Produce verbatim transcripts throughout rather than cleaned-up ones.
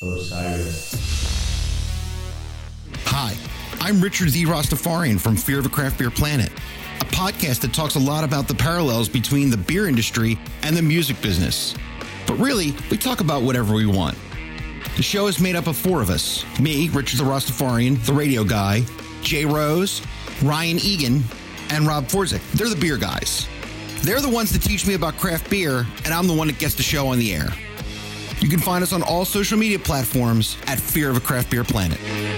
Osiris. Hi, I'm Richard the Rastafarian from Fear of a Craft Beer Planet, a podcast that talks a lot about the parallels between the beer industry and the music business. But really, we talk about whatever we want. The show is made up of four of us. Me, Richard the Rastafarian, the radio guy, Jay Rose, Ryan Egan, and Rob Forzik. They're the beer guys. They're the ones that teach me about craft beer, and I'm the one that gets the show on the air. You can find us on all social media platforms at Fear of a Craft Beer Planet.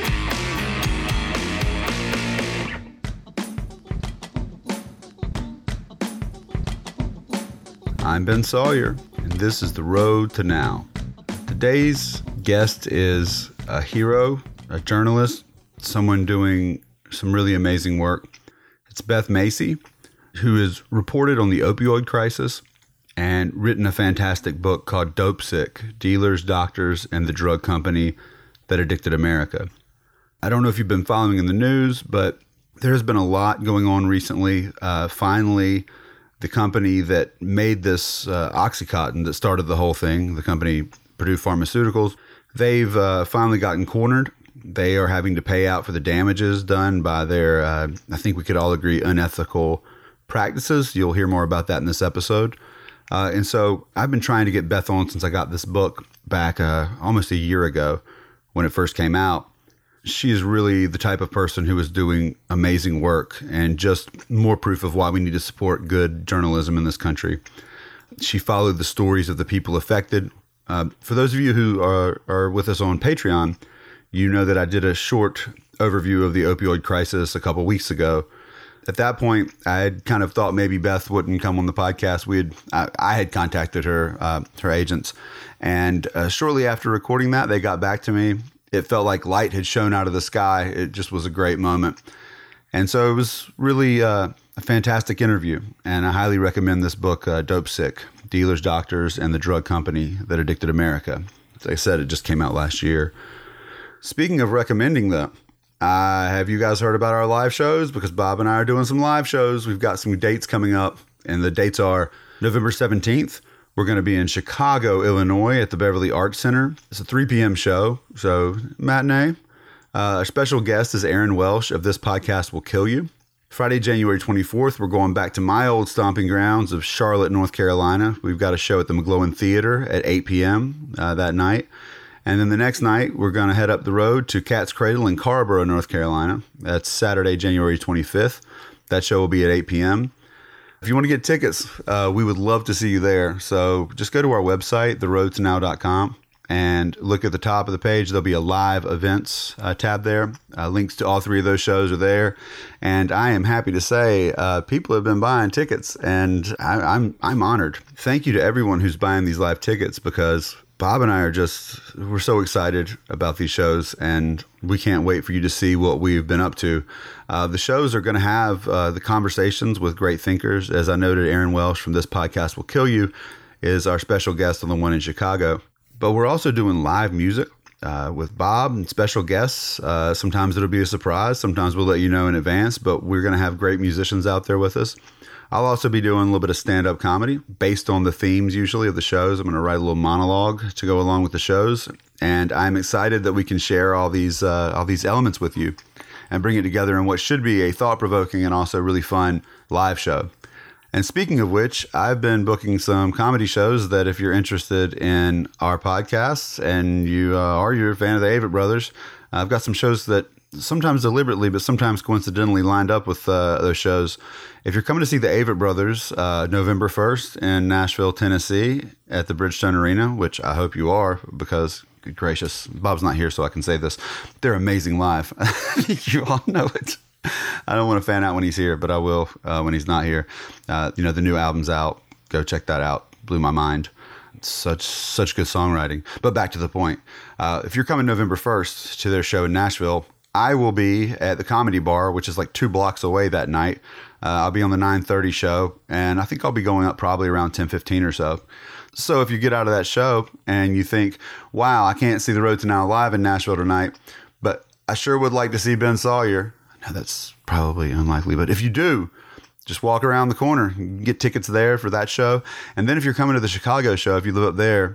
I'm Ben Sawyer, and this is The Road to Now. Today's guest is a hero, a journalist, someone doing some really amazing work. It's Beth Macy, who has reported on the opioid crisis and written a fantastic book called Dope Sick, Dealers, Doctors, and the Drug Company That Addicted America. I don't know if you've been following in the news, but there's been a lot going on recently. Uh, finally, the company that made this uh, OxyContin that started the whole thing, the company Purdue Pharmaceuticals, they've uh, finally gotten cornered. They are having to pay out for the damages done by their, uh, I think we could all agree, unethical practices. You'll hear more about that in this episode. Uh, and so I've been trying to get Beth on since I got this book back uh, almost a year ago when it first came out. She is really the type of person who is doing amazing work and just more proof of why we need to support good journalism in this country. She followed the stories of the people affected. Uh, for those of you who are, are with us on Patreon, you know that I did a short overview of the opioid crisis a couple weeks ago. At that point, I had kind of thought maybe Beth wouldn't come on the podcast. We had, I, I had contacted her, uh, her agents, and uh, shortly after recording that, they got back to me. It felt like light had shone out of the sky. It just was a great moment. And so it was really uh, a fantastic interview, and I highly recommend this book, uh, Dope Sick, Dealers, Doctors, and the Drug Company That Addicted America. As I said, it just came out last year. Speaking of recommending though, Uh, have you guys heard about our live shows? Because Bob and I are doing some live shows. We've got some dates coming up, and the dates are November seventeenth. We're going to be in Chicago, Illinois at the Beverly Arts Center. It's a three p.m. show, so matinee. Uh, our special guest is Aaron Welsh of This Podcast Will Kill You. Friday, January twenty-fourth, we're going back to my old stomping grounds of Charlotte, North Carolina. We've got a show at the McGlowan Theater at eight p.m. Uh, that night. And then the next night, we're going to head up the road to Cat's Cradle in Carrboro, North Carolina. That's Saturday, January twenty-fifth. That show will be at eight p.m. If you want to get tickets, uh, we would love to see you there. So just go to our website, the road to now dot com, and look at the top of the page. There'll be a live events uh, tab there. Uh, links to all three of those shows are there. And I am happy to say uh, people have been buying tickets, and I, I'm I'm honored. Thank you to everyone who's buying these live tickets, because Bob and I are just, we're so excited about these shows, and we can't wait for you to see what we've been up to. Uh, the shows are going to have uh, the conversations with great thinkers. As I noted, Aaron Welsh from This Podcast Will Kill You is our special guest on the one in Chicago. But we're also doing live music uh, with Bob and special guests. Uh, sometimes it'll be a surprise. Sometimes we'll let you know in advance, but we're going to have great musicians out there with us. I'll also be doing a little bit of stand-up comedy based on the themes usually of the shows. I'm going to write a little monologue to go along with the shows, and I'm excited that we can share all these uh, all these elements with you and bring it together in what should be a thought-provoking and also really fun live show. And speaking of which, I've been booking some comedy shows that if you're interested in our podcasts and you uh, are you're a fan of the Avett Brothers, I've got some shows that sometimes deliberately, but sometimes coincidentally lined up with uh, those shows. If you're coming to see the Avett Brothers uh, November first in Nashville, Tennessee at the Bridgestone Arena, which I hope you are, because, good gracious, Bob's not here so I can say this. They're amazing live. You all know it. I don't want to fan out when he's here, but I will uh, when he's not here. Uh, you know, the new album's out. Go check that out. Blew my mind. Such such good songwriting. But back to the point. Uh, if you're coming November first to their show in Nashville, I will be at the Comedy Bar, which is like two blocks away that night. Uh, I'll be on the nine thirty show, and I think I'll be going up probably around ten fifteen or so. So if you get out of that show and you think, wow, I can't see The Road to Now live in Nashville tonight, but I sure would like to see Ben Sawyer. Now that's probably unlikely, but if you do, just walk around the corner, get tickets there for that show. And then if you're coming to the Chicago show, if you live up there,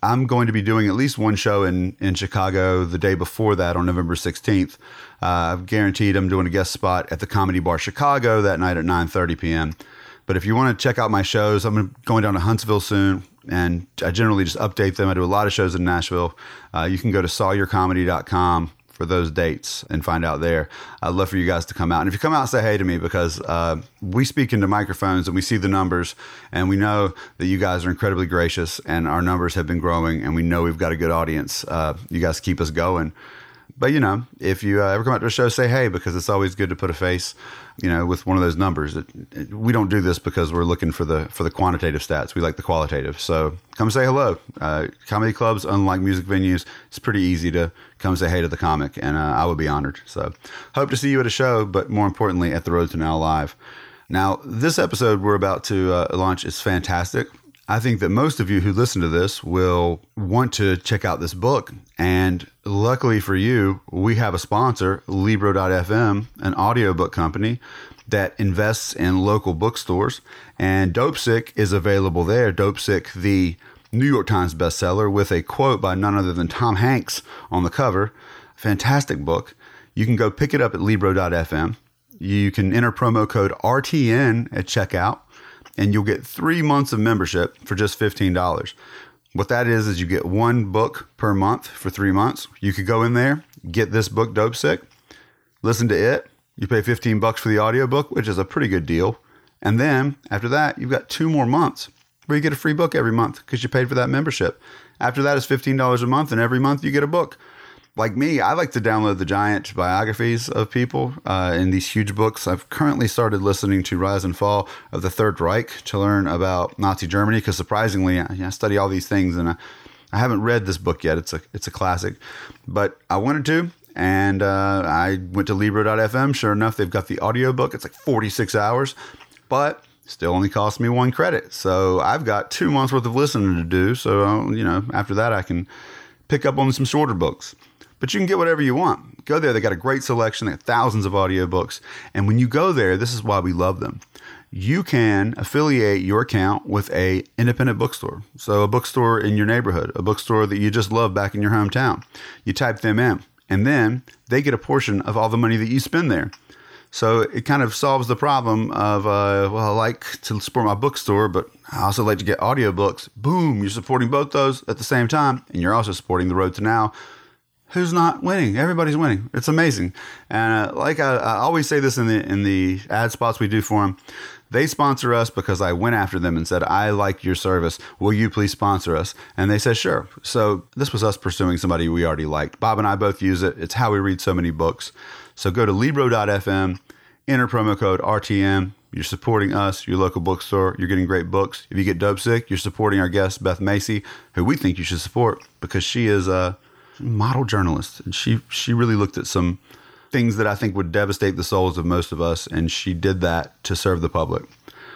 I'm going to be doing at least one show in, in Chicago the day before that on November sixteenth. Uh, I've guaranteed I'm doing a guest spot at the Comedy Bar Chicago that night at nine thirty p.m. But if you want to check out my shows, I'm going down to Huntsville soon, and I generally just update them. I do a lot of shows in Nashville. Uh, you can go to sawyer comedy dot com for those dates and find out there. I'd love for you guys to come out. And if you come out, say hey to me, because uh, we speak into microphones and we see the numbers, and we know that you guys are incredibly gracious, and our numbers have been growing, and we know we've got a good audience. Uh, you guys keep us going. But, you know, if you uh, ever come out to a show, say hey, because it's always good to put a face, you know, with one of those numbers. It, it, we don't do this because we're looking for the for the quantitative stats. We like the qualitative. So come say hello. Uh, comedy clubs, unlike music venues, it's pretty easy to come say hey to the comic, and uh, I would be honored. So hope to see you at a show, but more importantly, at the Road to Now Live. Now, this episode we're about to uh, launch is fantastic. I think that most of you who listen to this will want to check out this book. And luckily for you, we have a sponsor, Libro dot f m, an audiobook company that invests in local bookstores. And Dopesick is available there. Dopesick, the New York Times bestseller, with a quote by none other than Tom Hanks on the cover. Fantastic book. You can go pick it up at Libro dot f m. You can enter promo code R T N at checkout, and you'll get three months of membership for just fifteen dollars. What that is, is you get one book per month for three months. You could go in there, get this book, Dopesick, listen to it. You pay fifteen bucks for the audiobook, which is a pretty good deal. And then after that, you've got two more months where you get a free book every month because you paid for that membership. After that, it's fifteen dollars a month, and every month you get a book. Like me, I like to download the giant biographies of people uh, in these huge books. I've currently started listening to Rise and Fall of the Third Reich to learn about Nazi Germany, because surprisingly, I, I study all these things, and I, I haven't read this book yet. It's a it's a classic, but I wanted to, and uh, I went to Libro dot f m. Sure enough, they've got the audiobook. It's like forty-six hours, but still only cost me one credit. So I've got two months worth of listening to do. So, uh, you know, after that, I can pick up on some shorter books. But you can get whatever you want. Go there. They got a great selection. They got thousands of audiobooks. And when you go there, this is why we love them. You can affiliate your account with a independent bookstore. So a bookstore in your neighborhood, a bookstore that you just love back in your hometown. You type them in, and then they get a portion of all the money that you spend there. So it kind of solves the problem of, uh, well, I like to support my bookstore, but I also like to get audiobooks. Boom, you're supporting both those at the same time, and you're also supporting the Road to Now. Who's not winning? Everybody's winning. It's amazing. And uh, like I, I always say this in the in the ad spots we do for them, they sponsor us because I went after them and said, I like your service. Will you please sponsor us? And they said, sure. So this was us pursuing somebody we already liked. Bob and I both use it. It's how we read so many books. So go to Libro dot f m, enter promo code R T M. You're supporting us, your local bookstore. You're getting great books. If you get Dopesick, you're supporting our guest, Beth Macy, who we think you should support because she is a model journalist. And she, she really looked at some things that I think would devastate the souls of most of us, and she did that to serve the public.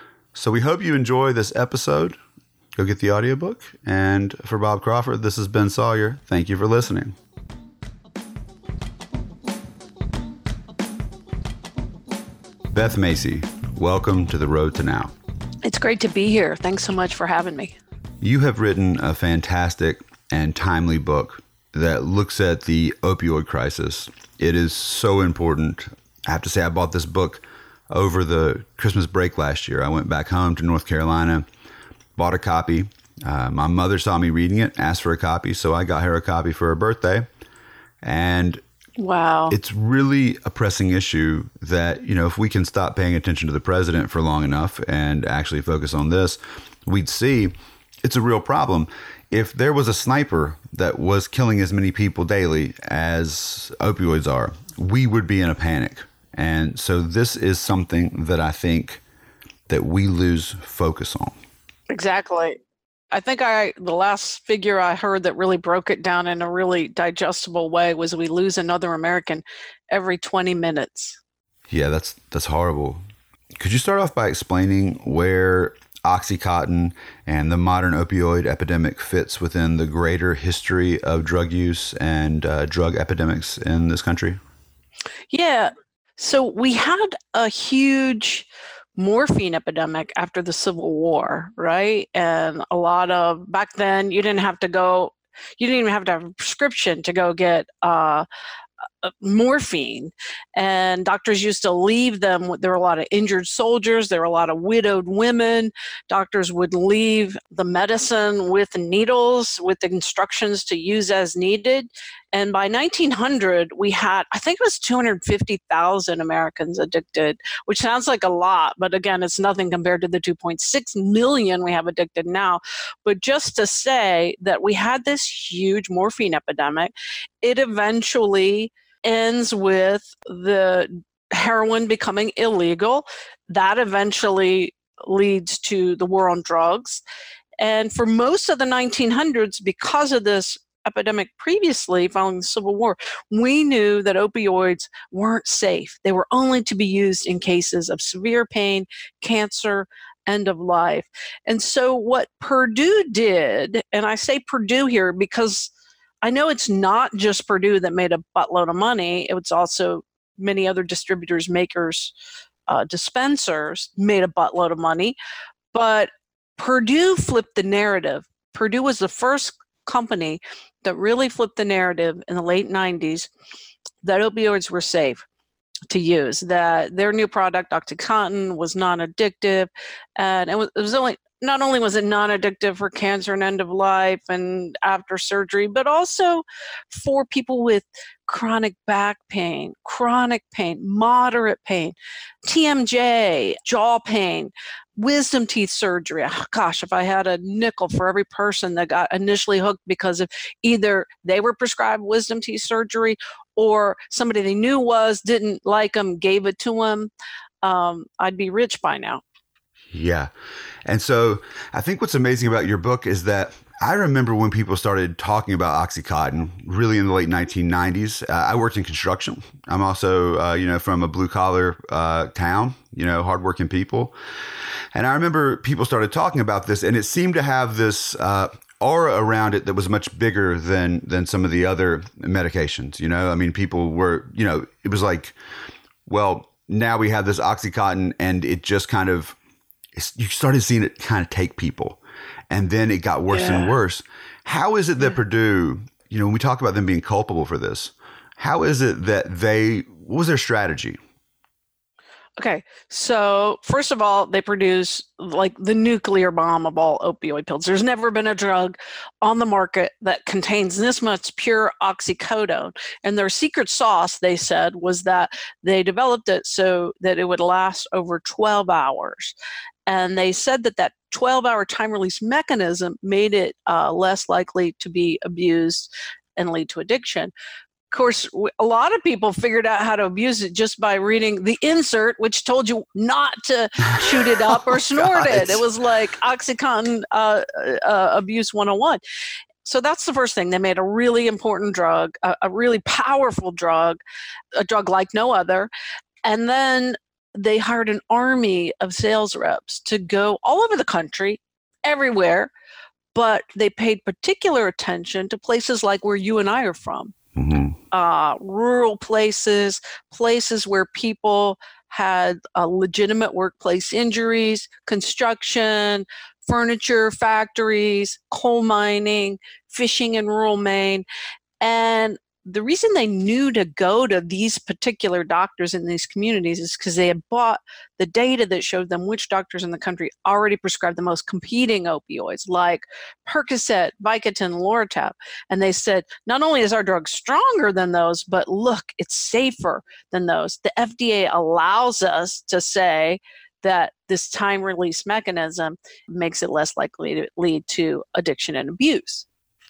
So we hope you enjoy this episode. Go get the audiobook. And for Bob Crawford, this is Ben Sawyer. Thank you for listening. Beth Macy, welcome to the Road to Now. It's great to be here. Thanks so much for having me. You have written a fantastic and timely book that looks at the opioid crisis. It is so important. I have to say, I bought this book over the Christmas break last year. I went back home to North Carolina, bought a copy. Uh, my mother saw me reading it, asked for a copy, so I got her a copy for her birthday. And wow, it's really a pressing issue that, you know, if we can stop paying attention to the president for long enough and actually focus on this, we'd see it's a real problem. If there was a sniper that was killing as many people daily as opioids are, we would be in a panic. And so this is something that I think that we lose focus on. Exactly. I think I the last figure I heard that really broke it down in a really digestible way was we lose another American every twenty minutes. Yeah, that's that's horrible. Could you start off by explaining where OxyContin and the modern opioid epidemic fits within the greater history of drug use and uh, drug epidemics in this country? Yeah. So we had a huge morphine epidemic after the Civil War, right? And a lot of, back then, you didn't have to go, you didn't even have to have a prescription to go get uh, morphine, and doctors used to leave them. There were a lot of injured soldiers, there were a lot of widowed women. Doctors would leave the medicine with needles with instructions to use as needed. And by nineteen hundred, we had, I think it was two hundred fifty thousand Americans addicted, which sounds like a lot, but again, it's nothing compared to the two point six million we have addicted now. But just to say that we had this huge morphine epidemic, it eventually ends with the heroin becoming illegal. That eventually leads to the war on drugs. And for most of the nineteen hundreds, because of this epidemic previously following the Civil War, we knew that opioids weren't safe. They were only to be used in cases of severe pain, cancer, end of life. And so what Purdue did, and I say Purdue here because I know it's not just Purdue that made a buttload of money. It was also many other distributors, makers, uh, dispensers made a buttload of money. But Purdue flipped the narrative. Purdue was the first company that really flipped the narrative in the late nineties that opioids were safe to use, that their new product, OxyContin, was non-addictive. And it was, it was only, not only was it non-addictive for cancer and end of life and after surgery, but also for people with chronic back pain, chronic pain, moderate pain, T M J, jaw pain, wisdom teeth surgery. Oh, gosh, if I had a nickel for every person that got initially hooked because of either they were prescribed wisdom teeth surgery or somebody they knew was, didn't like them, gave it to them, um, I'd be rich by now. Yeah. And so I think what's amazing about your book is that I remember when people started talking about OxyContin really in the late nineteen nineties. Uh, I worked in construction. I'm also, uh, you know, from a blue collar uh, town, you know, hardworking people. And I remember people started talking about this, and it seemed to have this uh, aura around it that was much bigger than than some of the other medications. You know, I mean, people were, you know, it was like, well, now we have this OxyContin, and it just kind of, you started seeing it kind of take people, and then it got worse yeah. and worse. How is it that yeah. Purdue, you know, when we talk about them being culpable for this, how is it that they, what was their strategy? Okay, so first of all, they produce like the nuclear bomb of all opioid pills. There's never been a drug on the market that contains this much pure oxycodone. And their secret sauce, they said, was that they developed it so that it would last over twelve hours. And they said that that twelve-hour time release mechanism made it uh, less likely to be abused and lead to addiction. Of course, a lot of people figured out how to abuse it just by reading the insert, which told you not to shoot it up or oh, snort God. it. It was like OxyContin uh, uh, Abuse one oh one. So that's the first thing. They made a really important drug, a, a really powerful drug, a drug like no other. And then they hired an army of sales reps to go all over the country, everywhere, but they paid particular attention to places like where you and I are from. Mm-hmm. Uh, rural places, places where people had uh, legitimate workplace injuries, construction, furniture factories, coal mining, fishing in rural Maine. And the reason they knew to go to these particular doctors in these communities is because they had bought the data that showed them which doctors in the country already prescribed the most competing opioids, like Percocet, Vicodin, Loratab. And they said, not only is our drug stronger than those, but look, it's safer than those. The F D A allows us to say that this time release mechanism makes it less likely to lead to addiction and abuse.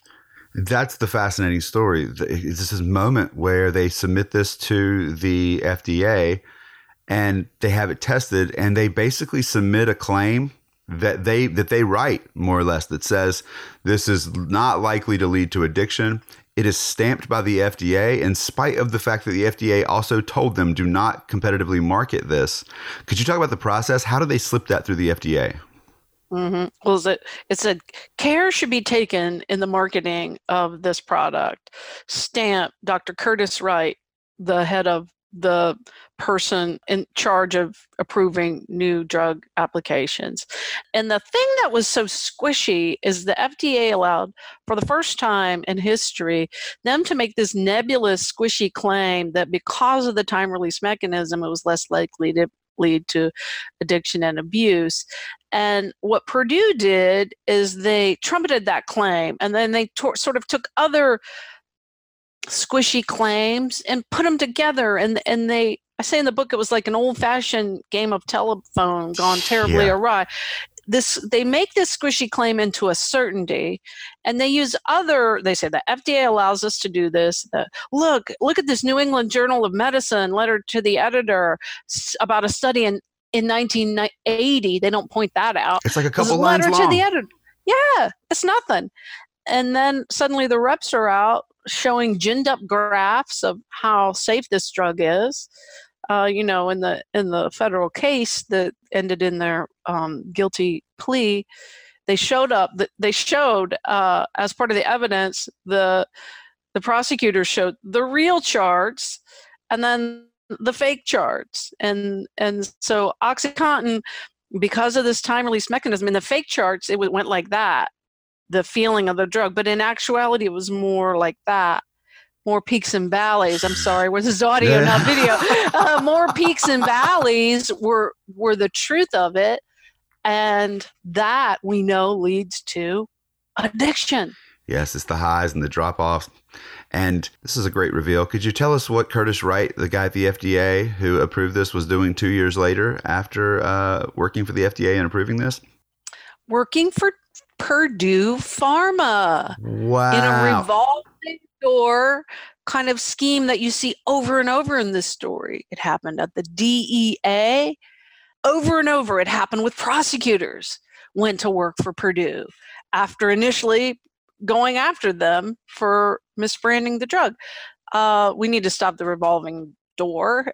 That's the fascinating story. This is a moment where they submit this to the F D A and they have it tested, and they basically submit a claim that they that they write, more or less, that says this is not likely to lead to addiction. It is stamped by the F D A in spite of the fact that the F D A also told them do not competitively market this. Could you talk about the process? How do they slip that through the F D A? Mm-hmm. Well, it, it said care should be taken in the marketing of this product. Stamp, Doctor Curtis Wright, the head of the person in charge of approving new drug applications. And the thing that was so squishy is the F D A allowed, for the first time in history, them to make this nebulous, squishy claim that because of the time release mechanism, it was less likely to lead to addiction and abuse. And what Purdue did is they trumpeted that claim, and then they to- sort of took other squishy claims and put them together. And and they, I say in the book, it was like an old-fashioned game of telephone gone terribly Yeah. awry. This, they make this squishy claim into a certainty, and they use other, they say the F D A allows us to do this. The, look, look at this New England Journal of Medicine letter to the editor about a study in, in nineteen eighty. They don't point that out. It's like a It was couple lines letter long. to the editor. Yeah, it's nothing. And then suddenly the reps are out showing ginned up graphs of how safe this drug is. Uh, you know, in the in the federal case that ended in their um, guilty plea, they showed up. They showed uh, as part of the evidence, the the prosecutors showed the real charts and then the fake charts, and and so OxyContin, because of this time release mechanism in the fake charts, it went like that, the feeling of the drug, but in actuality, it was more like that. More peaks and valleys. I'm sorry, was this audio, Yeah. not video? Uh, more peaks and valleys were were the truth of it, and that we know leads to addiction. Yes, it's the highs and the drop-offs. And this is a great reveal. Could you tell us what Curtis Wright, the guy at the F D A who approved this, was doing two years later after uh, working for the F D A and approving this? Working for Purdue Pharma. Wow. In a revolving door kind of scheme that you see over and over in this story. It happened at the D E A. Over and over, it happened with prosecutors went to work for Purdue after initially going after them for misbranding the drug. Uh, we need to stop the revolving door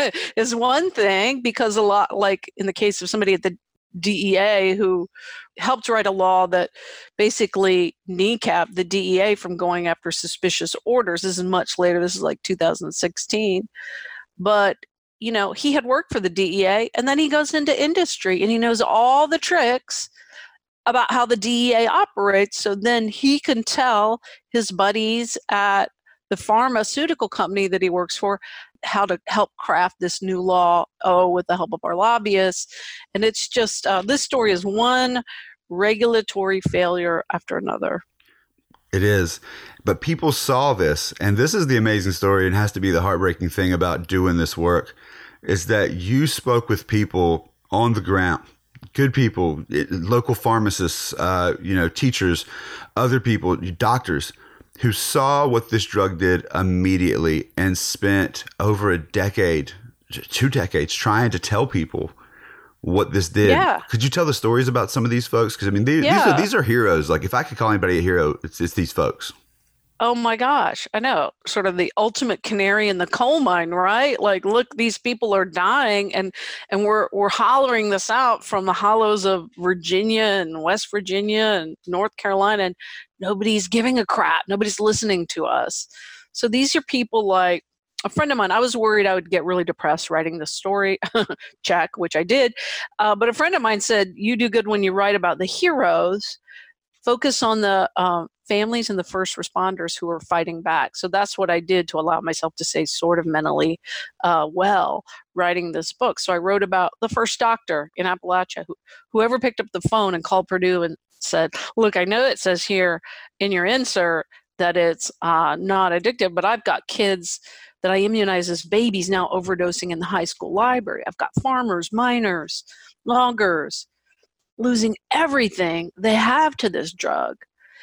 is one thing, because a lot, like in the case of somebody at the D E A who helped write a law that basically kneecapped the D E A from going after suspicious orders. This is much later. This is like two thousand sixteen. But, you know, he had worked for the D E A, and then he goes into industry and he knows all the tricks about how the D E A operates. So then he can tell his buddies at the pharmaceutical company that he works for how to help craft this new law, oh, with the help of our lobbyists. And it's just, uh, this story is one regulatory failure after another. It is. But people saw this, and this is the amazing story, and has to be the heartbreaking thing about doing this work, is that you spoke with people on the ground, good people, local pharmacists, uh, you know, teachers, other people, doctors, who saw what this drug did immediately and spent over a decade, two decades, trying to tell people what this did. Yeah. Could you tell the stories about some of these folks? Because I mean, these, Yeah. these are these are heroes. Like, if I could call anybody a hero, it's, it's these folks. Oh my gosh, I know. Sort of the ultimate canary in the coal mine, right? Like, look, these people are dying, and and we're we're hollering this out from the hollows of Virginia and West Virginia and North Carolina, and nobody's giving a crap. Nobody's listening to us. So these are people like a friend of mine. I was worried I would get really depressed writing this story, check, which I did. Uh, but a friend of mine said, you do good when you write about the heroes. Focus on the uh, families and the first responders who are fighting back. So that's what I did to allow myself to stay sort of mentally uh, well writing this book. So I wrote about the first doctor in Appalachia, who, whoever picked up the phone and called Purdue and said, look, I know it says here in your insert that it's uh, not addictive, but I've got kids that I immunize as babies now overdosing in the high school library. I've got farmers, miners, loggers, losing everything they have to this drug.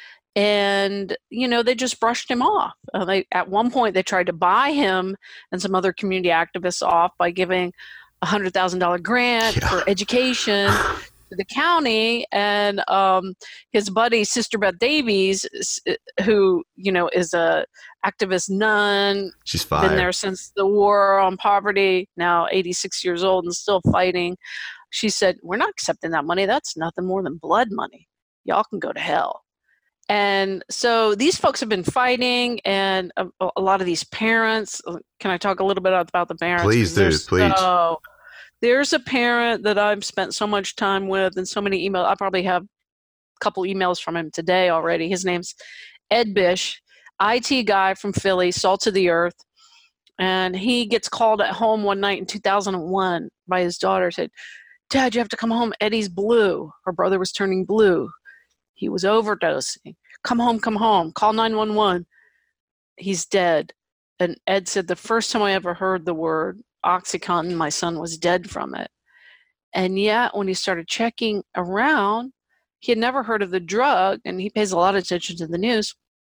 And, you know, they just brushed him off. Uh, they, at one point, they tried to buy him and some other community activists off by giving a one hundred thousand dollars grant Yeah. for education to the county. And um, his buddy, Sister Beth Davies, who, you know, is a activist nun, She's been fired. there since the war on poverty, now eighty-six years old and still fighting. She said, we're not accepting that money. That's nothing more than blood money. Y'all can go to hell. And so these folks have been fighting, and a, a lot of these parents, can I talk a little bit about the parents? Please do, please. So, there's a parent that I've spent so much time with and so many emails. I probably have a couple emails from him today already. His name's Ed Bish, I T guy from Philly, salt of the earth. And he gets called at home one night in two thousand one by his daughter, said, Dad, you have to come home. Eddie's blue. Her brother was turning blue. He was overdosing. Come home, come home. Call nine one one. He's dead. And Ed said, the first time I ever heard the word OxyContin, my son was dead from it. And yet, when he started checking around, he had never heard of the drug, and he pays a lot of attention to the news.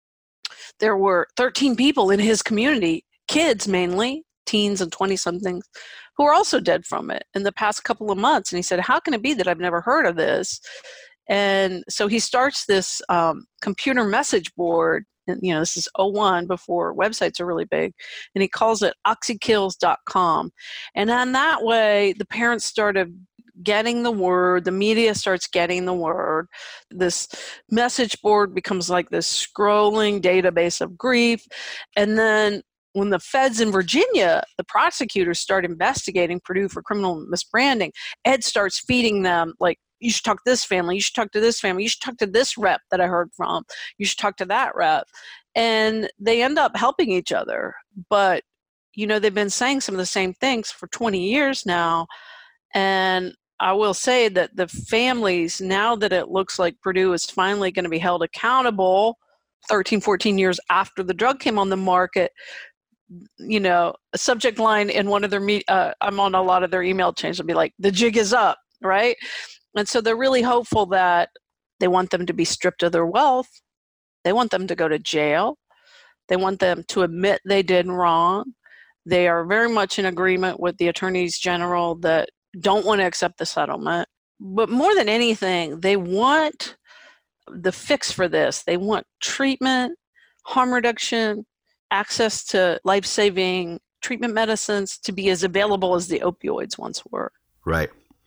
There were thirteen people in his community, kids mainly, teens and twenty-somethings, who were also dead from it in the past couple of months. And he said, how can it be that I've never heard of this? And so he starts this um, computer message board. And, you know, this is oh one, before websites are really big. And he calls it oxy kills dot com. And then that way, the parents started getting the word. The media starts getting the word. This message board becomes like this scrolling database of grief. And then when the feds in Virginia, the prosecutors start investigating Purdue for criminal misbranding, Ed starts feeding them, like, you should talk to this family, you should talk to this family, you should talk to this rep that I heard from, you should talk to that rep. And they end up helping each other. But, you know, they've been saying some of the same things for twenty years now. And I will say that the families, now that it looks like Purdue is finally going to be held accountable thirteen, fourteen years after the drug came on the market, you know, a subject line in one of their, me- uh, I'm on a lot of their email chains, will be like, the jig is up, right? And so they're really hopeful that they want them to be stripped of their wealth. They want them to go to jail. They want them to admit they did wrong. They are very much in agreement with the attorneys general that don't want to accept the settlement. But more than anything, they want the fix for this. They want treatment, harm reduction, access to life-saving treatment medicines to be as available as the opioids once were. Right.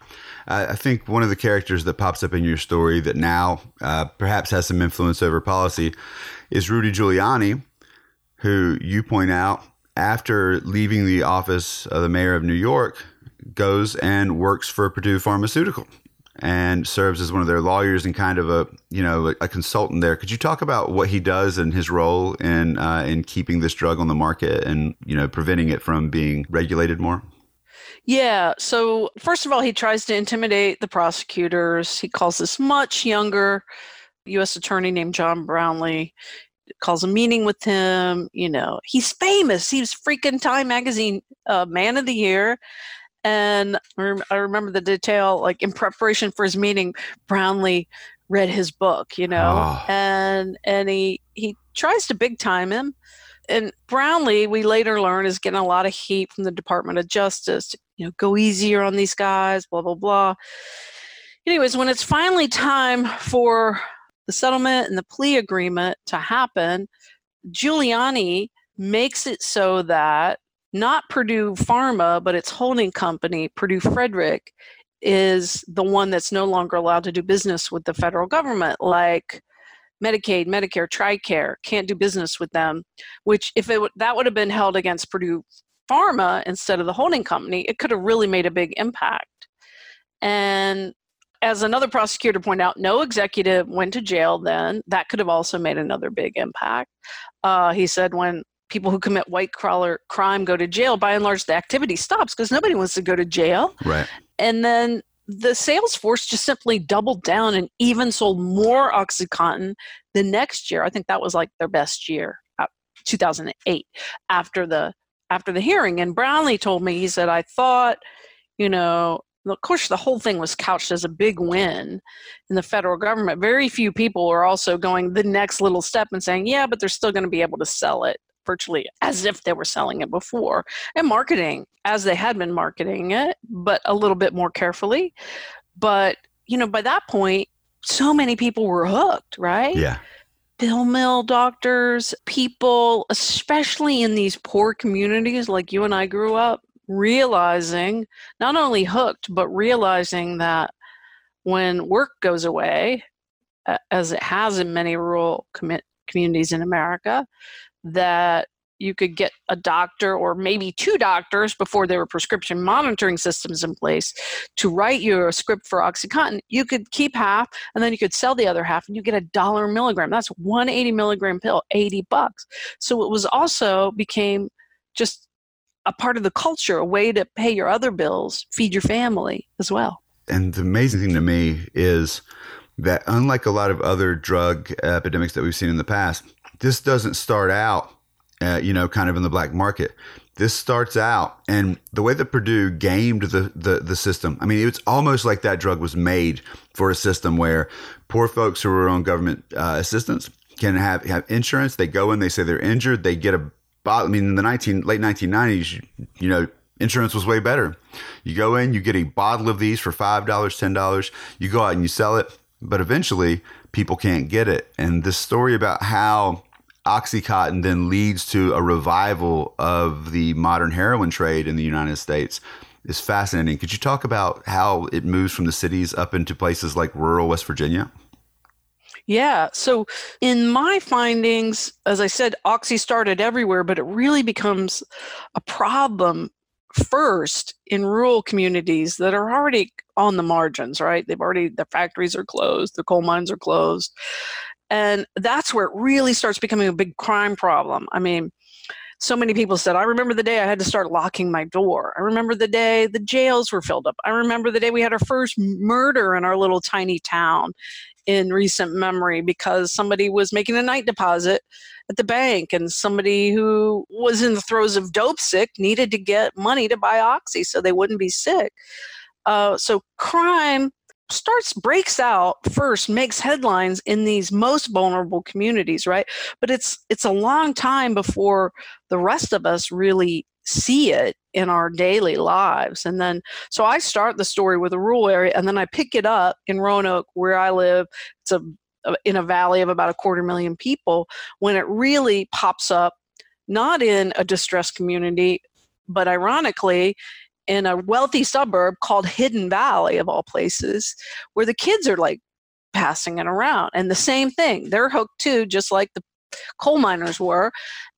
I think one of the characters that pops up in your story that now uh, perhaps has some influence over policy is Rudy Giuliani, who you point out, after leaving the office of the mayor of New York, goes and works for Purdue Pharmaceutical and serves as one of their lawyers and kind of a, you know, a, a consultant there. Could you talk about what he does and his role in uh, in keeping this drug on the market and, you know, preventing it from being regulated more? Yeah. So first of all, he tries to intimidate the prosecutors. He calls this much younger U S attorney named John Brownlee, calls a meeting with him. You know, he's famous. He's freaking Time Magazine uh, Man of the Year. And I remember the detail, like in preparation for his meeting, Brownlee read his book, you know, oh. and and he he tries to big time him. And Brownlee, we later learn, is getting a lot of heat from the Department of Justice. You know, go easier on these guys, blah, blah, blah. Anyways, when it's finally time for the settlement and the plea agreement to happen, Giuliani makes it so that not Purdue Pharma, but its holding company, Purdue Frederick, is the one that's no longer allowed to do business with the federal government, like Medicaid, Medicare, TRICARE, can't do business with them, which if it w- that would have been held against Purdue Pharma instead of the holding company, it could have really made a big impact. And as another prosecutor pointed out, no executive went to jail then. That could have also made another big impact. Uh, he said when people who commit white-collar crime go to jail, by and large, the activity stops because nobody wants to go to jail. Right. And then the sales force just simply doubled down and even sold more OxyContin the next year. I think that was like their best year, two thousand eight, after the after the hearing. And Brownlee told me, he said, I thought, you know, of course, the whole thing was couched as a big win in the federal government. Very few people were also going the next little step and saying, yeah, but they're still going to be able to sell it virtually as if they were selling it before, and marketing as they had been marketing it, but a little bit more carefully. But, you know, by that point, so many people were hooked, right? Yeah. Pill mill doctors, people, especially in these poor communities like you and I grew up, realizing, not only hooked, but realizing that when work goes away, as it has in many rural com- communities in America, that you could get a doctor or maybe two doctors before there were prescription monitoring systems in place to write you a script for OxyContin. You could keep half and then you could sell the other half and you get a dollar a milligram. That's one eighty milligram pill, eighty bucks. So it was also became just a part of the culture, a way to pay your other bills, feed your family as well. And the amazing thing to me is that unlike a lot of other drug epidemics that we've seen in the past, this doesn't start out Uh, you know, kind of in the black market. This starts out, and the way that Purdue gamed the, the the system, I mean, it's almost like that drug was made for a system where poor folks who are on government uh, assistance can have, have insurance. They go in, they say they're injured, they get a bottle. I mean, in the nineteen late nineteen nineties, you, you know, insurance was way better. You go in, you get a bottle of these for five dollars, ten dollars. You go out and you sell it, but eventually people can't get it. And this story about how OxyContin then leads to a revival of the modern heroin trade in the United States is fascinating. Could you talk about how it moves from the cities up into places like rural West Virginia? Yeah. So in my findings, as I said, Oxy started everywhere, but it really becomes a problem first in rural communities that are already on the margins, right? They've already, their factories are closed, their coal mines are closed. And that's where it really starts becoming a big crime problem. I mean, so many people said, I remember the day I had to start locking my door. I remember the day the jails were filled up. I remember the day we had our first murder in our little tiny town in recent memory because somebody was making a night deposit at the bank and somebody who was in the throes of dope sick needed to get money to buy Oxy so they wouldn't be sick. Uh, so crime starts, breaks out first, makes headlines in these most vulnerable communities, right? But it's it's a long time before the rest of us really see it in our daily lives. And then, so I start the story with a rural area, and then I pick it up in Roanoke, where I live. It's a in a valley of about a quarter million people, when it really pops up, not in a distressed community, but ironically, in a wealthy suburb called Hidden Valley, of all places, where the kids are like passing it around. And the same thing, they're hooked too, just like the coal miners were.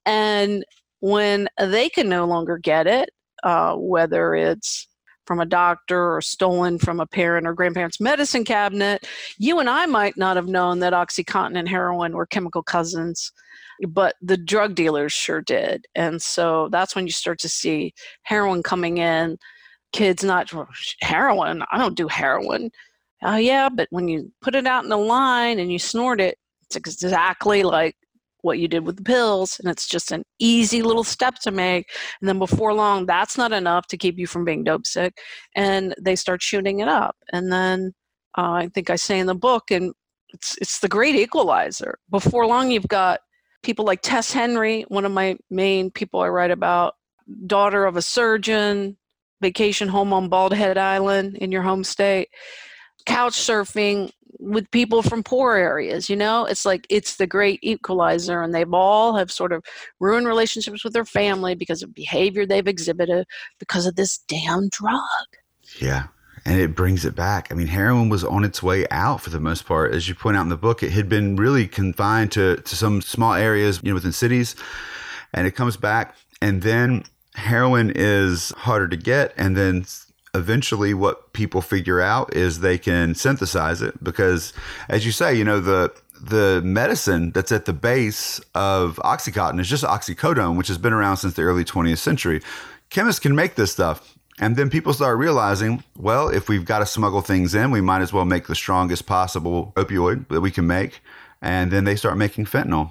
And when they can no longer get it, uh, whether it's from a doctor or stolen from a parent or grandparent's medicine cabinet, you and I might not have known that OxyContin and heroin were chemical cousins, but the drug dealers sure did. And so that's when you start to see heroin coming in. Kids not, heroin, I don't do heroin. Oh, yeah, but when you put it out in the line and you snort it, it's exactly like what you did with the pills. And it's just an easy little step to make. And then before long, that's not enough to keep you from being dope sick. And they start shooting it up. And then uh, I think I say in the book, and it's it's the great equalizer. Before long, you've got people like Tess Henry, one of my main people I write about, daughter of a surgeon, vacation home on Bald Head Island in your home state, couch surfing with people from poor areas. You know, it's like, it's the great equalizer, and they've all have sort of ruined relationships with their family because of behavior they've exhibited because of this damn drug. Yeah. And it brings it back. I mean, heroin was on its way out for the most part. As you point out in the book, it had been really confined to, to some small areas, you know, within cities, and it comes back. And then heroin is harder to get. And then eventually what people figure out is they can synthesize it because, as you say, you know, the the medicine that's at the base of OxyContin is just oxycodone, which has been around since the early twentieth century. Chemists can make this stuff. And then people start realizing, well, if we've got to smuggle things in, we might as well make the strongest possible opioid that we can make. And then they start making fentanyl.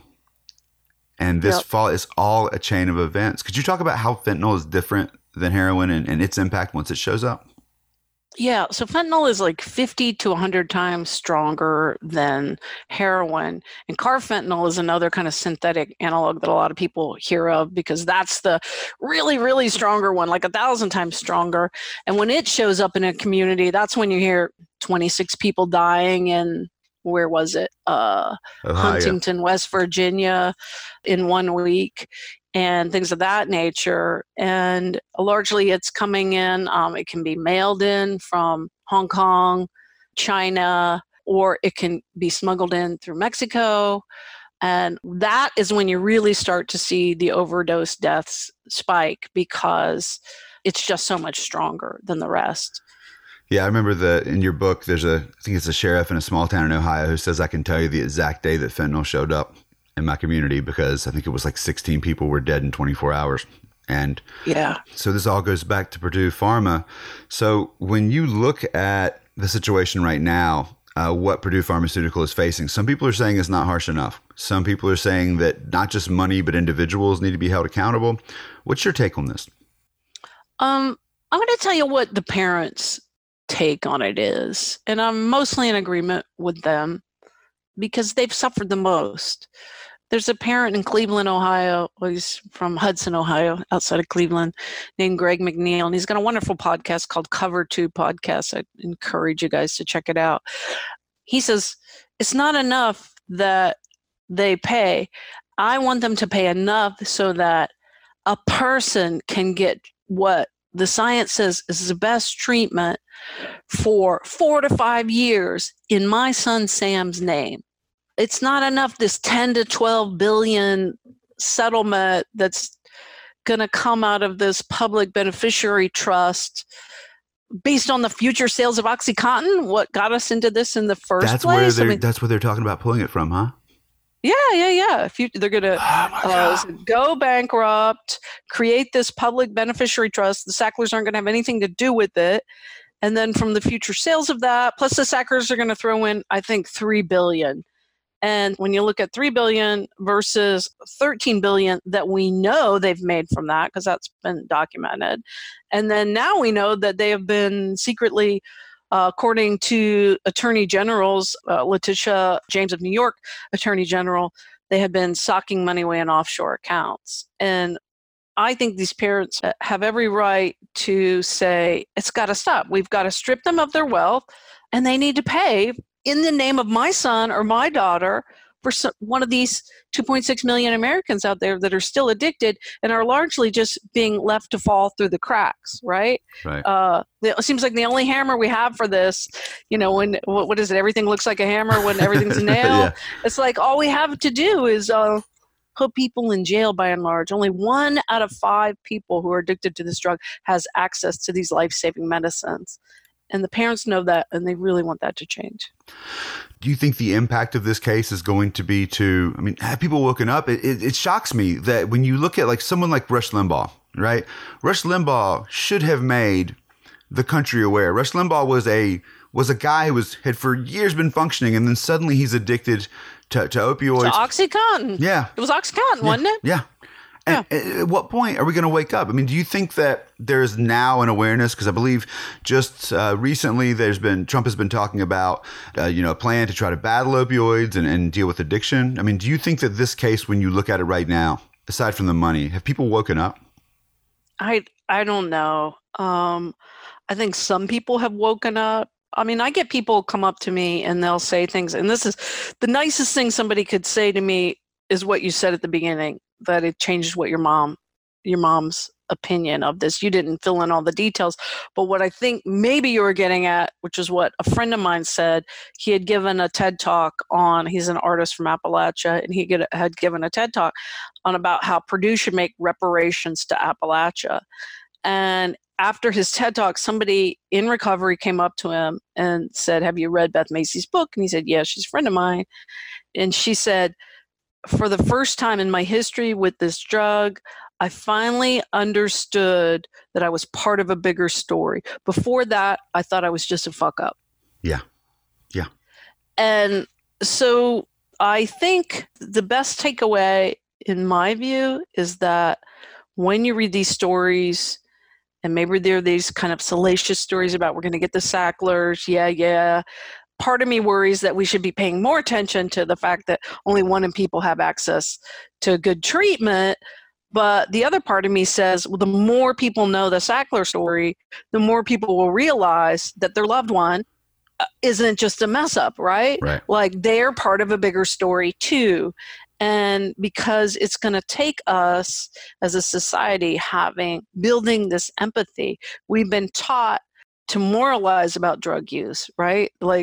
And this yep. fall is all a chain of events. Could you talk about how fentanyl is different than heroin and, and its impact once it shows up? Yeah, so fentanyl is like fifty to one hundred times stronger than heroin. And carfentanil is another kind of synthetic analog that a lot of people hear of because that's the really, really stronger one, like a thousand times stronger. And when it shows up in a community, that's when you hear twenty-six people dying in, where was it? Uh, Huntington, West Virginia in one week. And things of that nature. And largely it's coming in, um, it can be mailed in from Hong Kong, China, or it can be smuggled in through Mexico. And that is when you really start to see the overdose deaths spike because it's just so much stronger than the rest. Yeah, I remember that in your book, there's a, I think it's a sheriff in a small town in Ohio who says, I can tell you the exact day that fentanyl showed up in my community because I think it was like sixteen people were dead in twenty-four hours. And yeah, so this all goes back to Purdue Pharma. So when you look at the situation right now, uh, what Purdue Pharmaceutical is facing, some people are saying it's not harsh enough. Some people are saying that not just money, but individuals need to be held accountable. What's your take on this? Um, I'm going to tell you what the parents' take on it is. And I'm mostly in agreement with them because they've suffered the most. There's a parent in Cleveland, Ohio. Well, he's from Hudson, Ohio, outside of Cleveland, named Greg McNeil. And he's got a wonderful podcast called Cover Two Podcast. I encourage you guys to check it out. He says, it's not enough that they pay. I want them to pay enough so that a person can get what the science says is the best treatment for four to five years in my son Sam's name. It's not enough this ten to twelve billion settlement that's going to come out of this public beneficiary trust based on the future sales of OxyContin. What got us into this in the first that's place? Where they're, I mean, that's where they're talking about pulling it from, huh? Yeah, yeah, yeah. If you, they're going to oh uh, go bankrupt, create this public beneficiary trust. The Sacklers aren't going to have anything to do with it. And then from the future sales of that, plus the Sacklers are going to throw in, I think, three billion dollars. And when you look at three billion dollars versus thirteen billion dollars that we know they've made from that, because that's been documented. And then now we know that they have been secretly, uh, according to Attorney Generals, uh, Letitia James of New York, Attorney General, they had been socking money away in offshore accounts. And I think these parents have every right to say, it's got to stop. We've got to strip them of their wealth, and they need to pay in the name of my son or my daughter for some, one of these two point six million Americans out there that are still addicted and are largely just being left to fall through the cracks, right? Right. Uh, it seems like the only hammer we have for this, you know, when, what, what is it? Everything looks like a hammer when everything's a nail. Yeah. It's like all we have to do is uh, put people in jail by and large. Only one out of five people who are addicted to this drug has access to these life-saving medicines. And the parents know that, and they really want that to change. Do you think the impact of this case is going to be to, I mean, have people woken up? It, it, it shocks me that when you look at like someone like Rush Limbaugh, right? Rush Limbaugh should have made the country aware. Rush Limbaugh was a was a guy who was had for years been functioning, and then suddenly he's addicted to, to opioids. To OxyContin. Yeah. It was OxyContin, yeah. wasn't it? Yeah. And yeah. At what point are we going to wake up? I mean, do you think that there's now an awareness? Because I believe just uh, recently there's been, Trump has been talking about, uh, you know, a plan to try to battle opioids and, and deal with addiction. I mean, do you think that this case, when you look at it right now, aside from the money, have people woken up? I, I don't know. Um, I think some people have woken up. I mean, I get people come up to me and they'll say things, and this is the nicest thing somebody could say to me is what you said at the beginning, that it changes what your mom, your mom's opinion of this. You didn't fill in all the details, but what I think maybe you were getting at, which is what a friend of mine said, he had given a TED talk on, he's an artist from Appalachia, and he get, had given a TED talk on about how Purdue should make reparations to Appalachia. And after his TED talk, somebody in recovery came up to him and said, have you read Beth Macy's book? And he said, yeah, she's a friend of mine. And she said, for the first time in my history with this drug, I finally understood that I was part of a bigger story. Before that, I thought I was just a fuck up. Yeah. Yeah. And so I think the best takeaway, in my view, is that when you read these stories, and maybe they're these kind of salacious stories about we're going to get the Sacklers, yeah, yeah. Part of me worries that we should be paying more attention to the fact that only one in people have access to good treatment. But the other part of me says, well, the more people know the Sackler story, the more people will realize that their loved one isn't just a mess up, right? Right. Like they're part of a bigger story too. And because it's going to take us as a society having, building this empathy, we've been taught to moralize about drug use, right? Like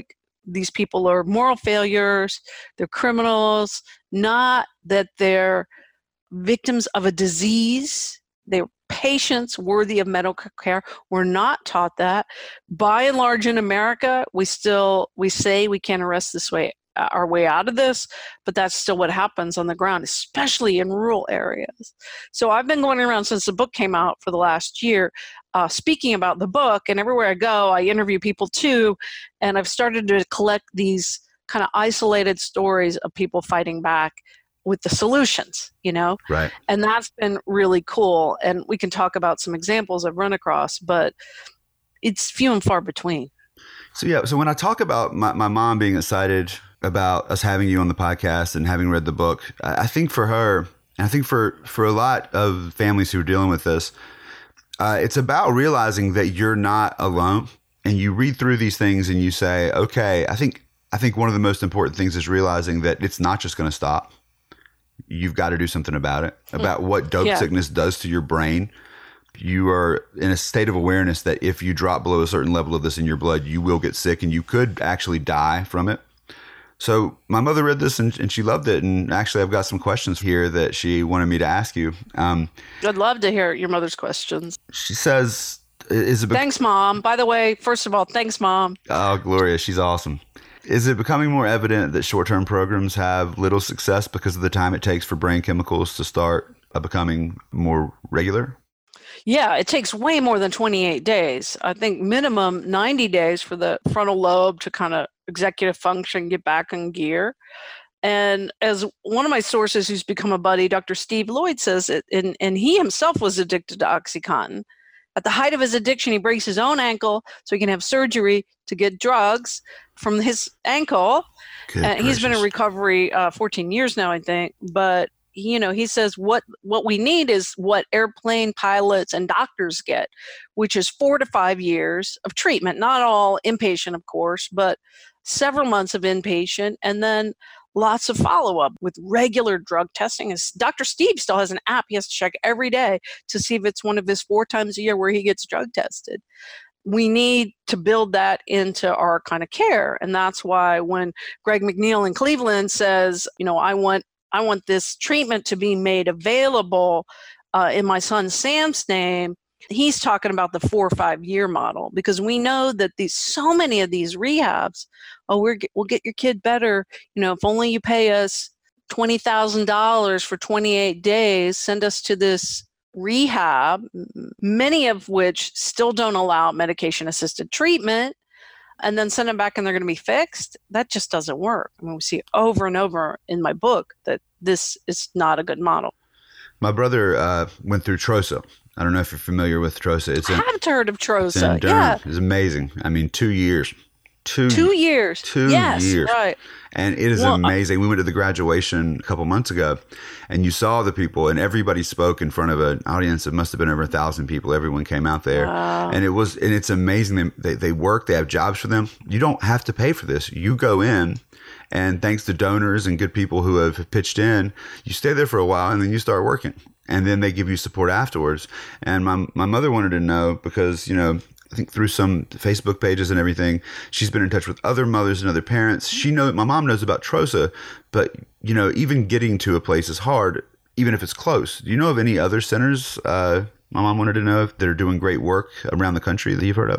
these people are moral failures, they're criminals, not that they're victims of a disease. They're patients worthy of medical care. We're not taught that. By and large in America, we still, we say we can't arrest this way, our way out of this, but that's still what happens on the ground, especially in rural areas. So I've been going around since the book came out for the last year, uh, speaking about the book, and everywhere I go, I interview people too, and I've started to collect these kind of isolated stories of people fighting back with the solutions, you know? Right. And that's been really cool. And we can talk about some examples I've run across, but it's few and far between. So yeah, so when I talk about my, my mom being excited about us having you on the podcast and having read the book, I think for her, and I think for, for a lot of families who are dealing with this, uh, it's about realizing that you're not alone, and you read through these things and you say, okay, I think, I think one of the most important things is realizing that it's not just going to stop. You've got to do something about it, about what dope yeah. sickness does to your brain. You are in a state of awareness that if you drop below a certain level of this in your blood, you will get sick and you could actually die from it. So my mother read this and, and she loved it. And actually, I've got some questions here that she wanted me to ask you. Um, I'd love to hear your mother's questions. She says, is it... Be- thanks, Mom. By the way, first of all, thanks, Mom. Oh, Gloria, she's awesome. Is it becoming more evident that short-term programs have little success because of the time it takes for brain chemicals to start uh, becoming more regular? Yeah, it takes way more than twenty-eight days. I think minimum ninety days for the frontal lobe to kind of executive function, get back in gear. And as one of my sources who's become a buddy, Doctor Steve Lloyd, says it, and, and he himself was addicted to OxyContin. At the height of his addiction, he breaks his own ankle so he can have surgery to get drugs from his ankle. Uh, he's been in recovery uh, fourteen years now, I think. But, you know, he says what, what we need is what airplane pilots and doctors get, which is four to five years of treatment, not all inpatient, of course, but several months of inpatient, and then lots of follow-up with regular drug testing. As Doctor Steve still has an app he has to check every day to see if it's one of his four times a year where he gets drug tested. We need to build that into our kind of care. And that's why when Greg McNeil in Cleveland says, you know, I want I want this treatment to be made available uh, in my son Sam's name, he's talking about the four or five year model, because we know that these so many of these rehabs, oh, we're, we'll get your kid better. You know, if only you pay us twenty thousand dollars for twenty-eight days, send us to this rehab, many of which still don't allow medication assisted treatment, and then send them back and they're going to be fixed. That just doesn't work. I mean, we see over and over in my book that this is not a good model. My brother uh, went through TROSA. I don't know if you're familiar with TROSA. It's I in, haven't heard of TROSA. It's in Durham. Yeah. It's amazing. I mean, two years. Two, two years. Two yes, years. Right. And it is well, amazing. We went to the graduation a couple months ago, and you saw the people, and everybody spoke in front of an audience. It must have been over a thousand people. Everyone came out there. Wow. And it was, and it's amazing. They, they work, they have jobs for them. You don't have to pay for this. You go in, and thanks to donors and good people who have pitched in, you stay there for a while, and then you start working. And then they give you support afterwards. And my my mother wanted to know because, you know, I think through some Facebook pages and everything, she's been in touch with other mothers and other parents. She knows, my mom knows about TROSA, but, you know, even getting to a place is hard, even if it's close. Do you know of any other centers, uh, my mom wanted to know, if they're doing great work around the country that you've heard of?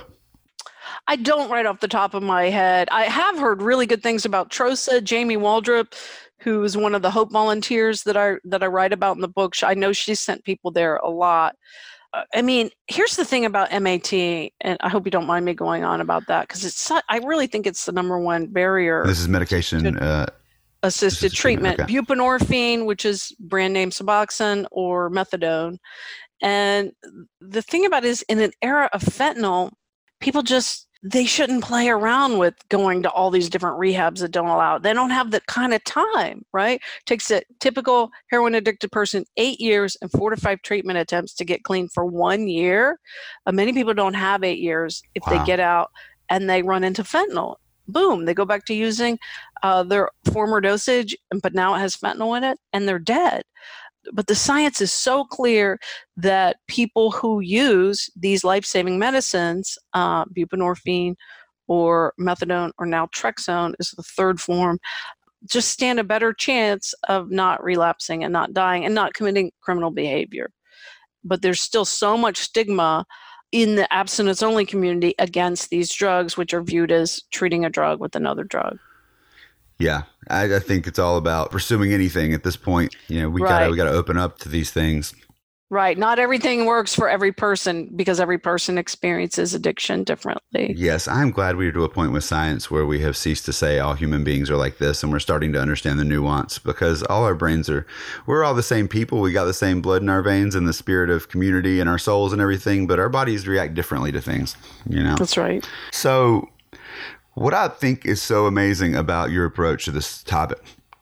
I don't right off the top of my head. I have heard really good things about TROSA. Jamie Waldrop, who is one of the Hope volunteers that I that I write about in the book, I know she sent people there a lot. I mean, here's the thing about M A T, and I hope you don't mind me going on about that, because it's I really think it's the number one barrier. This is medication uh, assisted treatment, treatment. Okay. Buprenorphine, which is brand name Suboxone, or methadone. And the thing about it is, in an era of fentanyl, people just they shouldn't play around with going to all these different rehabs that don't allow it. They don't have the kind of time, right? It takes a typical heroin addicted person eight years and four to five treatment attempts to get clean for one year. Uh, many people don't have eight years if wow. they get out and they run into fentanyl. Boom, they go back to using uh, their former dosage, but now it has fentanyl in it, and they're dead. But the science is so clear that people who use these life-saving medicines, uh, buprenorphine or methadone or naltrexone is the third form, just stand a better chance of not relapsing and not dying and not committing criminal behavior. But there's still so much stigma in the abstinence-only community against these drugs, which are viewed as treating a drug with another drug. Yeah, I, I think it's all about pursuing anything at this point. You know, we Right. gotta we gotta open up to these things. Right. Not everything works for every person because every person experiences addiction differently. Yes, I'm glad we are to a point with science where we have ceased to say all human beings are like this, and we're starting to understand the nuance, because all our brains are, we're all the same people. We got the same blood in our veins and the spirit of community in our souls and everything, but our bodies react differently to things, you know? That's right. So what I think is so amazing about your approach to this topic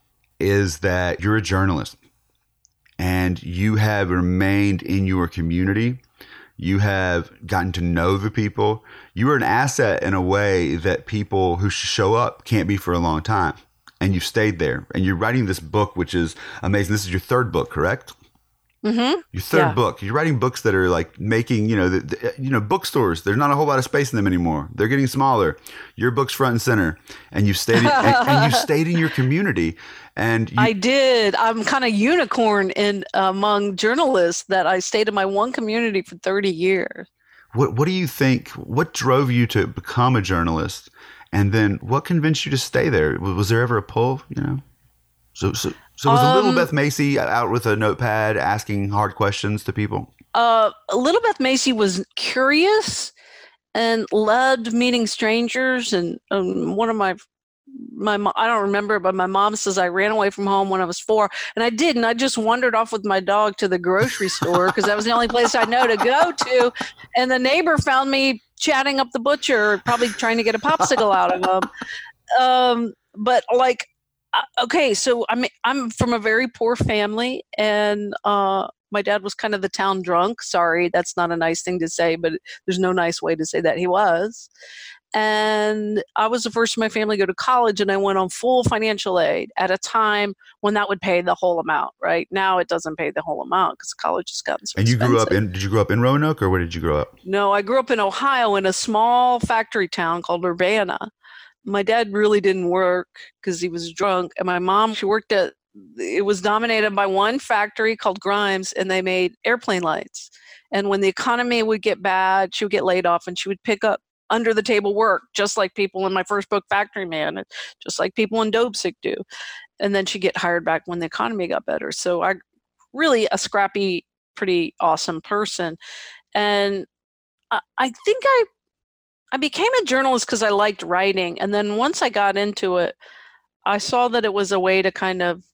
is that you're a journalist. And you have remained in your community. You have gotten to know the people. You are an asset in a way that people who show up can't be for a long time. And you've stayed there. And you're writing this book, which is amazing. This is your third book, correct? Mm-hmm. Your third Yeah. book. You're writing books that are like making, you know, the, the, you know, bookstores. There's not a whole lot of space in them anymore. They're getting smaller. Your book's front and center, and you've stayed, in, and, and you stayed in your community. And you, I did. I'm kind of unicorn in among journalists that I stayed in my one community for thirty years. What What do you think? What drove you to become a journalist, and then what convinced you to stay there? Was there ever a pull? You know, so so so was Um, Little Beth Macy out with a notepad asking hard questions to people? Uh, Little Beth Macy was curious and loved meeting strangers. And um, one of my my mo- I don't remember, but my mom says I ran away from home when I was four, and I didn't. I just wandered off with my dog to the grocery store because that was the only place I know to go to. And the neighbor found me chatting up the butcher, probably trying to get a popsicle out of him. Um, but like, uh, okay, so I'm I'm from a very poor family, and uh, my dad was kind of the town drunk. Sorry, that's not a nice thing to say, but there's no nice way to say that. He was. And I was the first in my family to go to college, and I went on full financial aid at a time when that would pay the whole amount. Right now, it doesn't pay the whole amount because college has gotten so And you expensive. grew up in? Did you grow up in Roanoke, or where did you grow up? No, I grew up in Ohio in a small factory town called Urbana. My dad really didn't work because he was drunk, and my mom, she worked at, it was dominated by one factory called Grimes, and they made airplane lights. And when the economy would get bad, she would get laid off, and she would pick up under the table work, just like people in my first book, Factory Man, just like people in Dope Sick do. And then she'd get hired back when the economy got better. So I really a scrappy, pretty awesome person. And I, I think I I became a journalist because I liked writing. And then once I got into it, I saw that it was a way to kind of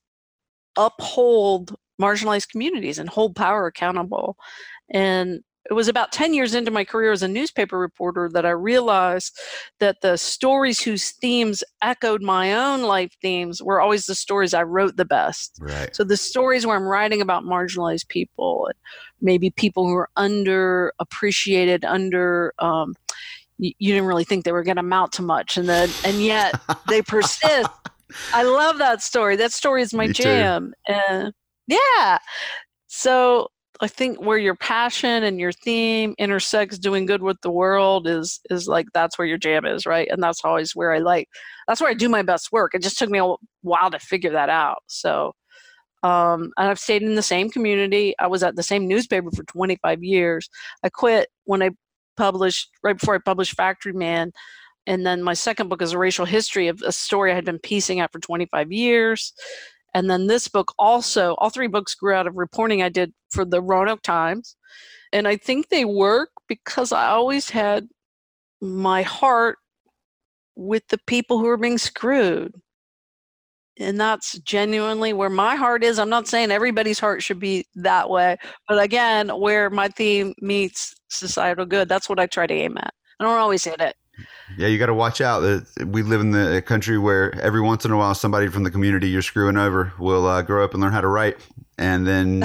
uphold marginalized communities and hold power accountable. And it was about ten years into my career as a newspaper reporter that I realized that the stories whose themes echoed my own life themes were always the stories I wrote the best. Right. So the stories where I'm writing about marginalized people, maybe people who are underappreciated, under, um, you, you didn't really think they were going to amount to much, and then and yet they persist. I love that story. That story is my Me too. jam. And yeah, so I think where your passion and your theme intersects doing good with the world is is like that's where your jam is, right? And that's always where I like that's where I do my best work. It just took me a while to figure that out. So um, and I've stayed in the same community. I was at the same newspaper for twenty-five years. I quit when I published right before I published Factory Man. And then my second book is a racial history of a story I had been piecing out for twenty-five years. And then this book also, all three books grew out of reporting I did for the Roanoke Times. And I think they work because I always had my heart with the people who are being screwed. And that's genuinely where my heart is. I'm not saying everybody's heart should be that way. But again, where my theme meets societal good, that's what I try to aim at. I don't always hit it. Yeah, you got to watch out. We live in the country where every once in a while somebody from the community you're screwing over will uh, grow up and learn how to write, and then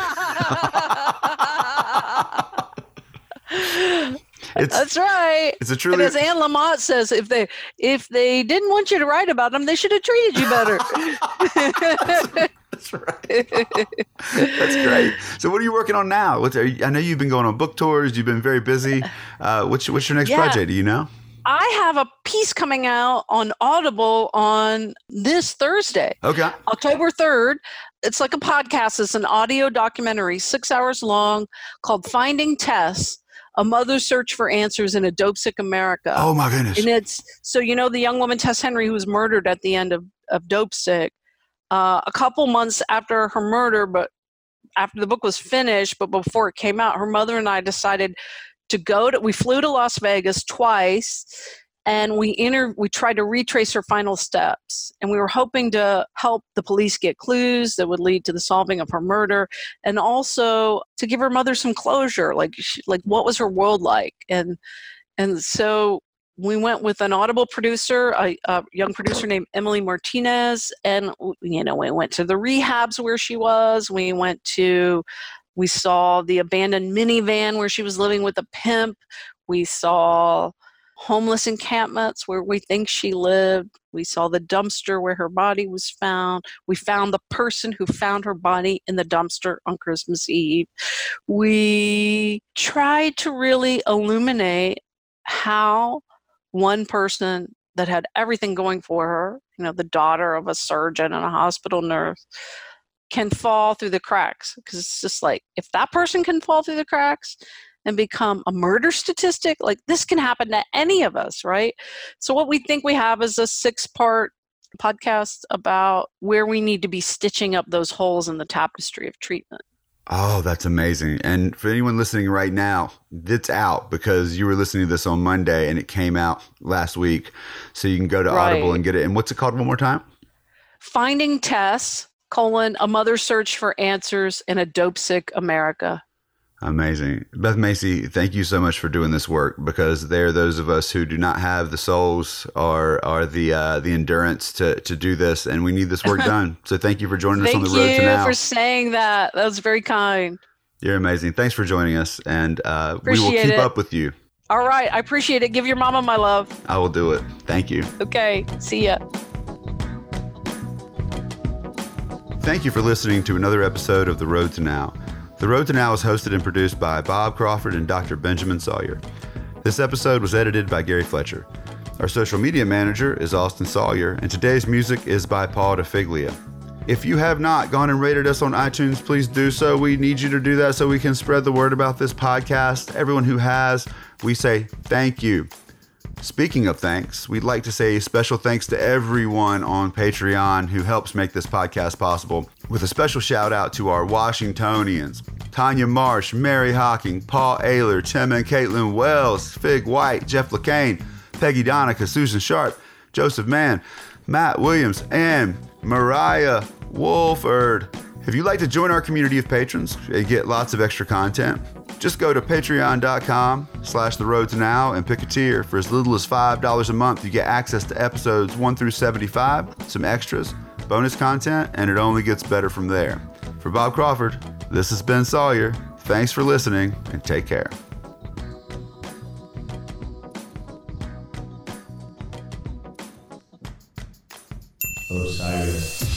it's, that's right. It's a And truly as Anne Lamott says, if they if they didn't want you to write about them, they should have treated you better. That's right. That's great. So, what are you working on now? What's, are you, I know you've been going on book tours. You've been very busy. Uh, what's what's your next Yeah. project? Do you know? I have a piece coming out on Audible on this Thursday. Okay. October third. It's like a podcast. It's an audio documentary, six hours long, called Finding Tess, A Mother's Search for Answers in a Dopesick America. Oh, my goodness. And it's, so you know the young woman Tess Henry who was murdered at the end of, of Dopesick, uh, a couple months after her murder, but after the book was finished, but before it came out, her mother and I decided to go to, we flew to Las Vegas twice, and we inter, we tried to retrace her final steps. And we were hoping to help the police get clues that would lead to the solving of her murder, and also to give her mother some closure. Like, she, like what was her world like? And, and so we went with an Audible producer, a, a young producer named Emily Martinez. And, you know, we went to the rehabs where she was. We went to, we saw the abandoned minivan where she was living with a pimp. We saw homeless encampments where we think she lived. We saw the dumpster where her body was found. We found the person who found her body in the dumpster on Christmas Eve. We tried to really illuminate how one person that had everything going for her, you know, the daughter of a surgeon and a hospital nurse, can fall through the cracks. Because it's just like, if that person can fall through the cracks and become a murder statistic, like this can happen to any of us, right? So what we think we have is a six-part podcast about where we need to be stitching up those holes in the tapestry of treatment. Oh, that's amazing. And for anyone listening right now, it's out because you were listening to this on Monday and it came out last week. So you can go to Right. Audible and get it. And what's it called one more time? Finding Tess, colon, A Mother's Search for Answers in a Dopesick America. Amazing. Beth Macy, thank you so much for doing this work, because there are those of us who do not have the souls or, or the uh, the endurance to, to do this, and we need this work done. So thank you for joining us on the road to now. Thank you for saying that. That was very kind. You're amazing. Thanks for joining us, and uh, we will Appreciate keep it. up with you. All right. I appreciate it. Give your mama my love. I will do it. Thank you. Okay. See ya. Thank you for listening to another episode of The Road to Now. The Road to Now is hosted and produced by Bob Crawford and Doctor Benjamin Sawyer. This episode was edited by Gary Fletcher. Our social media manager is Austin Sawyer, and today's music is by Paul DeFiglia. If you have not gone and rated us on iTunes, please do so. We need you to do that so we can spread the word about this podcast. Everyone who has, we say thank you. Speaking of thanks, we'd like to say a special thanks to everyone on Patreon who helps make this podcast possible, with a special shout out to our Washingtonians: Tanya Marsh, Mary Hawking, Paul Ayler, Tim and Caitlin Wells, Fig White, Jeff LeCain, Peggy Donica, Susan Sharp, Joseph Mann, Matt Williams, and Mariah Wolford. If you'd like to join our community of patrons and get lots of extra content, just go to patreon.com slash the road to now and pick a tier. For as little as five dollars a month, you get access to episodes one through seventy-five, some extras, bonus content, and it only gets better from there. For Bob Crawford, this has been Sawyer. Thanks for listening, and take care. Osiris.